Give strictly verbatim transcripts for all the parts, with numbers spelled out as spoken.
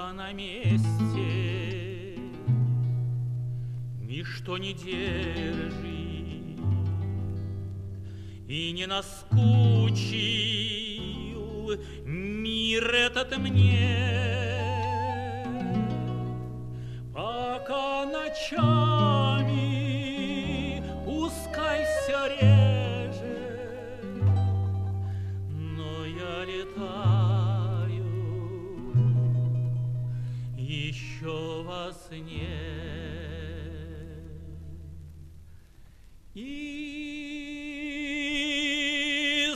Пока на месте ничто не держит и не наскучил мир этот мне, пока ночами пускай всё реже, но я летаю еще во сне. И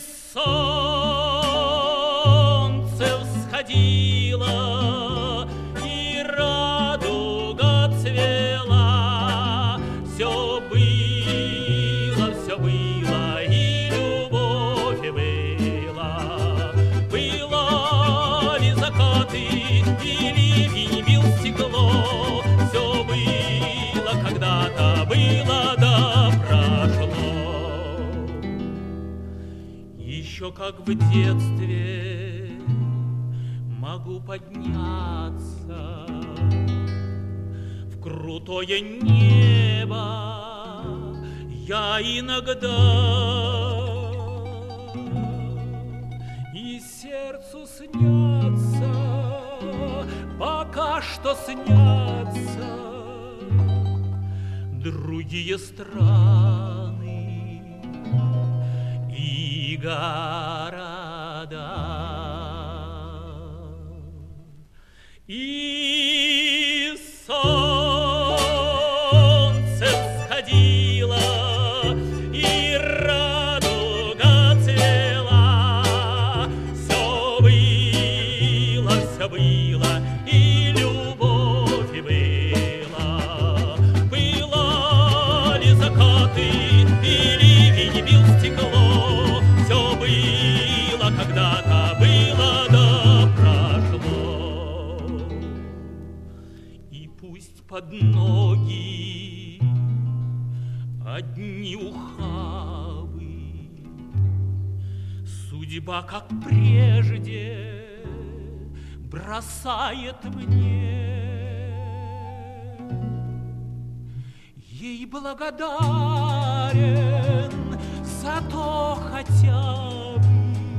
солнце всходило, и радуга цвела, все было, все было, и любовь была. Было ли закаты, или ливень бил стекло, все было когда-то, было да прошло. Еще как в детстве могу подняться в крутое небо я иногда, и сердцу снятся, пока что снятся другие страны и города. И солнце всходило, и радуга цвела, все было, все было, и любовь была. Было ли закаты, и ливень бил стекло, все было когда-то, было да прошло. И пусть под ноги одни ухабы, судьба, как прежде, бросает мне. Ей благодарен за то хотя бы,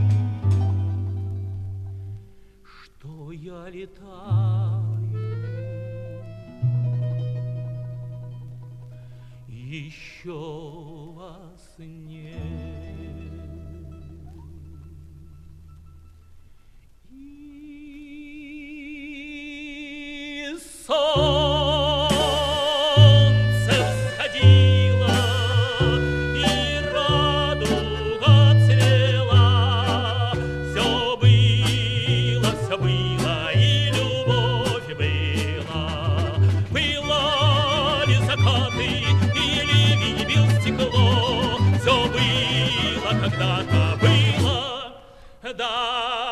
что я летаю еще во сне. И солнце всходило, и радуга цвела, все было, все было, и любовь была. Было ли закаты, все было когда-то, было, да.